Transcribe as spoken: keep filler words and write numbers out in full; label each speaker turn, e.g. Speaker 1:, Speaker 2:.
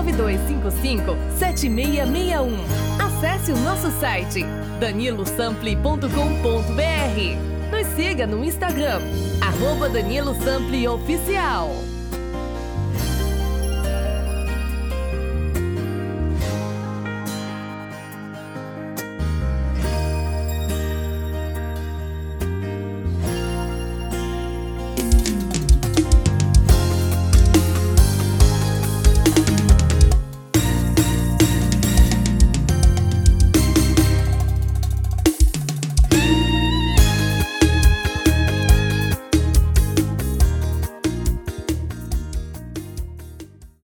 Speaker 1: nove dois cinco cinco, sete seis seis um. Acesse o nosso site danilo sample ponto com ponto br. Nos siga no Instagram, arroba Danilo Sample Oficial.